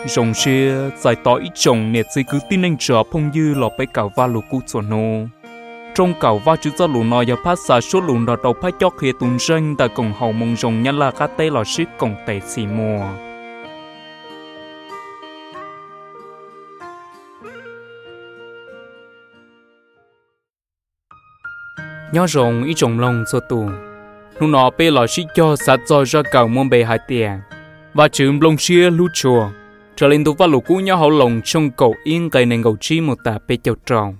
rồng xe giải tỏ ít chồng nè chỉ cứ tin anh trở phong dư lọ bay cào va lù cú chuẩn nô trong cào va chữ cho lù nọ giờ phát xả số lù nọ đầu phát chóc khía tuần ranh tại cổng hậu mông rồng nhân là cá tê lọ ship cổng tệ xì mùa nhớ rồng ít chồng lông cho tù lúc nọ bê lọ ship cho sát cho ra cào mông bề hai tiền và chữ lông xia lú chùa trở lên tụ va lù cú nhớ hậu lồng trong cầu yên cây nên cầu chi một tà bê châu tròn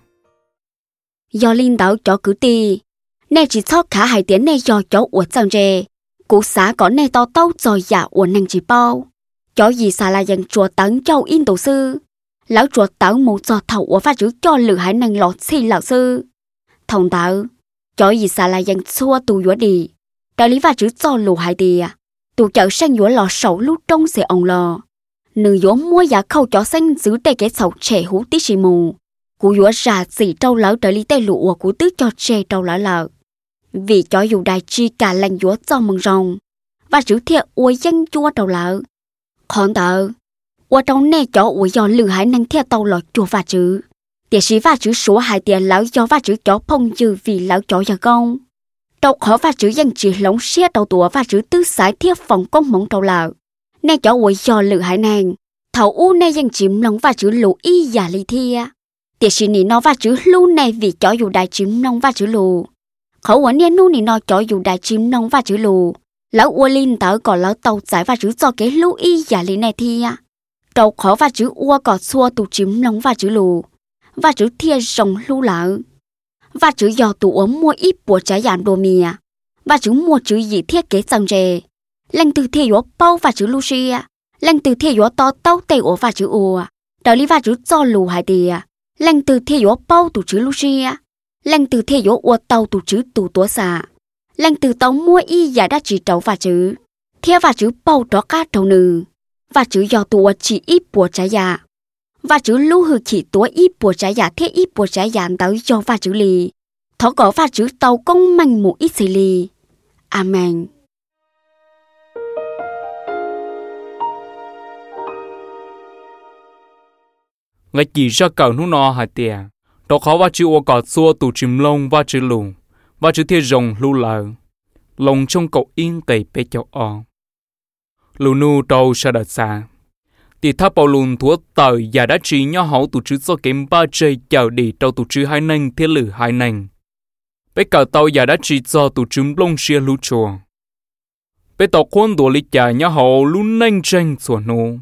do linh đạo cho cứ tì nè chỉ cho cả hai tiếng nè do cho uổng chẳng rề cú xã có nè to tao rồi giả uổng năng chỉ bao cho gì xà là dành chùa tấn châu in tổ sư lão chùa tấn một cho thầu uổng phát chữ cho lử hải năng lọt xin lão sư thông tạo cho gì xà là dành xua tù dũa đi đạo lý phát chữ cho lù hải tì tù chợ sang dũa lò sầu lúc trong sẽ ông lò nữ dũa mua giá khâu cho xanh giữ tay cái sầu trẻ hú tí xì mù cú dũa ra xỉ trâu lỡ trở lý tay lụa của tứ cho trẻ trâu lỡ lỡ vì cho dù đại chi cả lành dũa cho mừng rồng và chữ thiệt uôi dân chua trâu lỡ còn tờ uôi trâu nè cho uôi do lử hải năng thiệt tàu lọ chua và chữ để sĩ và chữ số hai tiền lão cho và chữ cho phong dư vì lão cho giờ công trâu khó và chữ dân chỉ lống xe tàu tùa và chữ tứ sải thiệt phòng công mong trâu lỡ nè cho uôi do lử hải năng thầu u nè dân chìm lòng và chữ lụ y giả lý thia để xin nị nó và chữ lu này vì cho dù đại chim nông và chữ lù khẩu quán nè nu nị nó cho dù đại chim nông và chữ lù lão ua linh tớ còn lão tàu giải và chữ cho cái lu y giả lý này thia trâu khó và chữ ua còn xua tụ chim nông và chữ lù và chữ thia rồng lu lợ và chữ do tụ ốm mua ít của trái giảm đồ mìa và chữ mua chữ gì thiết kế rằng rề lanh từ thia yếu bao và chữ lu xia lanh từ thia yếu to tàu tây ổ và chữ ua đạo lý và chữ cho lù hai tìa lanh từ thia yếu bao tụ chữ lu xia lanh từ thia yếu ua tàu tụ chữ tụ tua xả lanh từ tàu mua y giả đã chỉ trâu và chữ thia và chữ bao đó cá trâu nừ và chữ do tụ chỉ ít của trái giả và chữ lu hư chỉ tua ít của trái giả thiết ít của trái giả tới cho và chữ lì thọ có và chữ tàu công manh một ít xì lì amen. ngay chỉ ra cầu nút nọ hai tiền đó khó và chữ ô cọt xua tụ chìm lông và chữ lù và chữ thiê rồng lưu lờ lông trong cầu yên cầy bê châu o lù nu trâu sa đợt xa thì tháp bao lùn thua tời và đã chỉ nhỏ hậu tụ chữ do kém ba chơi chào đi trâu tụ chữ hai nành thiê lử hai nành bê cờ tàu và đã chỉ do tụ chữ lông xia lưu chùa bê tàu khuôn đùa lý chả nhỏ hậu lưu nành tranh sủa nô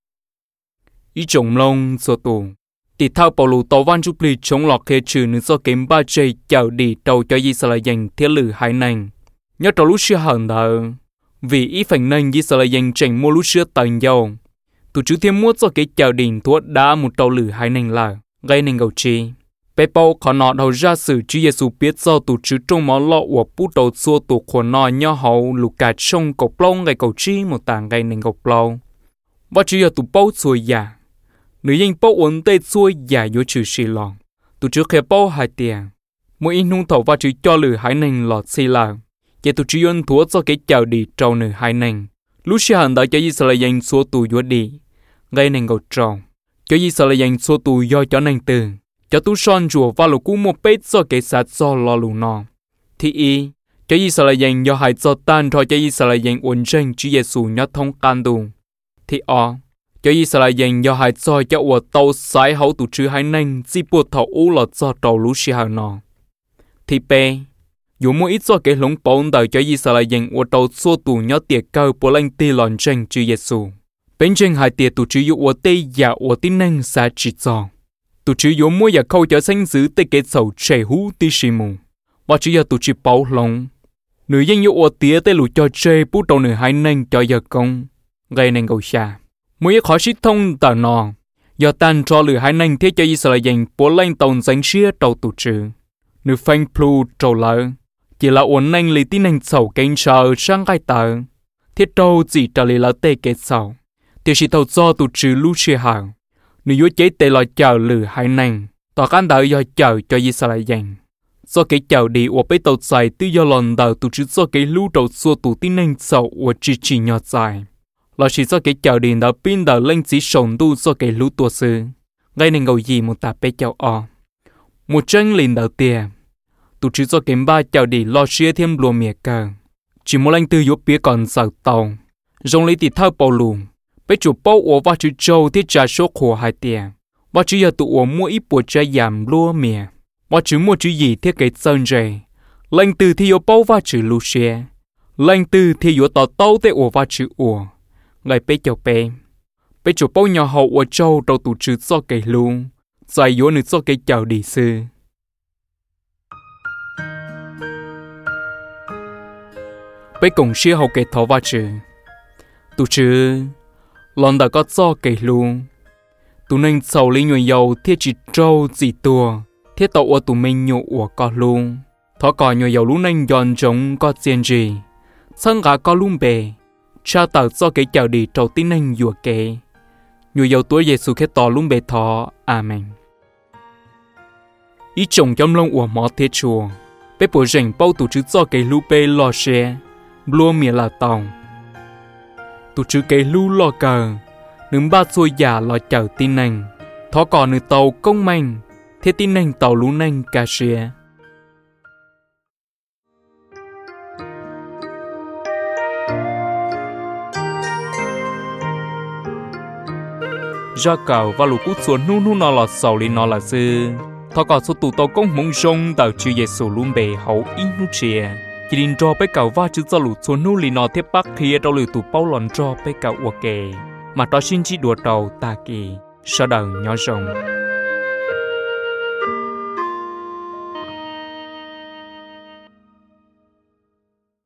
ý trồng lông sủa tù thì thao bảo lù tàu văn chụp lì chống lọt khe trừ nữ do kém ba chơi chào đi trâu cho gì sẽ là dành thiê lử hai nành nhớ trâu lúc xưa hờn thờ vì ý phành nành gì sẽ là dành tranh mua lúc xưa tầng dầu tụ chữ thêm mua cho cái chào đình thuốc đã một trâu lử hai nành là gây nên gầu chi bé bao khó nọ đầu ra sử Chúa Giêsu biết do tụ chữ trong máu lọ của bút đầu xua tụ của nọ nhỏ hậu lù cả trong cầu plong gây cầu chi một tảng gây nên cầu plong và chỉ là tụ bao xuôi giả nữ nhân bao ổn tê xuôi giả vô trừ xì lòn tụ chữ khe bao hai tiền mỗi in hung thầu và chữ cho lử hai nành lọt xì là vậy tụ chữ yon thuốc cho cái chào đi trâu nử hai nành lúc xưa hẳn đã cho gì sẽ là dành xua tụ vô đi gây nên cầu tròn cho gì sẽ là dành xua tụ do cho nành từ cho tu son chùa và lục cú một bết do cái sát do lo lù nọ thì y cho gì sẽ là dành do hai do tan thôi cho gì sẽ là dành ổn tranh Chúa Giêsu nhớ thông can đủ thì cho gì sẽ là dành do hai do cho ở tàu sải hậu tụ chữ hai nành chỉ buộc thầu u lọt do trâu lúc xưa hẳn nọ thì b dù mỗi ít do cái lũng bóng đời cho gì sẽ là dành ở tàu xua tụ nhớ tiệt cao bộ lanh tì lòn tranh Chúa Giêsu bên trên hai tiệt tụ chữ ở tây và ở tây nành xa chỉ cho tụ chữ yếu mua và khâu cho xanh giữ tê kết sầu trẻ hú tí xì mù và chữ tụ chữ bảo lòng nữ dân yếu ở tía tê lụ cho chê bút đầu nữ hai nành cho giờ công gây nên cầu xa mỗi khó xích thông tờ nọ do tan cho lửa hai nành thế cho y sẽ là dành bố lanh tàu danh xia đầu tụ chữ nữ phanh plu trầu lỡ chỉ là ổn nành lý tí nành sầu kênh sờ sang gai tờ thiết trâu chỉ trả lý là tê kết sầu thì chỉ tàu do tụ chữ lưu xia hàng nếu yếu chế tê lo chờ lử hai nành tòa can đợi do chờ cho y sẽ là dành do cái chờ đi ở bế tàu dài tư do lòn đợi tụ chữ do cái lưu đầu xua tụ tí nành sầu ở chỉ nhỏ dài là chỉ cho cái chào điện đó pin đó lên chỉ sống tu cho cái lũ tua sư ngay nên ngồi gì một tạp bé chào o một chân liền đầu tiền tụ chỉ cho cái ba chào đi lo xia thêm lùa mía cờ chỉ một lần từ yếu bía còn sợ tàu dùng lấy thì thao bầu lùm bé chủ bao ổ và chữ châu thiết trả số khổ hai tiền và chữ giờ tụ ổ mua ít bùa trái giảm lúa mía và chữ mua chữ gì thiết cái sơn rề lần từ thì yếu bao và chữ lù xia lần từ thì yếu tàu tàu tới ổ và chữ ổ ngày bé chào bé chủ bao nhỏ hậu ổ châu đầu tụ chữ cho cái luôn giải yếu nữa cho cái chào đi sư bé cùng xia hậu cái thấu và chữ tụ chữ lần đã có cho cái luôn tụ nên sầu lý nhồi dầu thiết chỉ trâu gì tua thiết tàu ở tụ mình nhổ ủa có luôn thọ cò nhồi dầu lúc nên giòn trống có tiền gì sân gà có luôn bề cha tàu cho cái chào đi trâu tin nên dùa kề nhồi dầu tuổi Giêsu khét tỏ luôn bề thọ amen ý chồng trong lông ủa mỏ thiết chùa bé bố rảnh bao tụ chữ cho cái lu bê lo xe lúa mía là tàu tụ chữ cái lu lo cờ nướng ba xuôi già lo chờ tin nành thó cò nửa tàu công mạnh thế tin nành tàu lú nành cà xìa ra cầu và lũ cút xuống nu nu nó là sầu li nó là sư thọ cò số tụ tàu công mông sông tàu chữ Giêsu luôn bề hậu in nu chìa chỉ định cho bé cầu va chữ cho lũ xuống nu li nó tiếp bắc kia đâu lử tụ bao lòn cho bé cầu ok mà đó xin chỉ đùa đầu ta kỳ sau đầu nhỏ rồng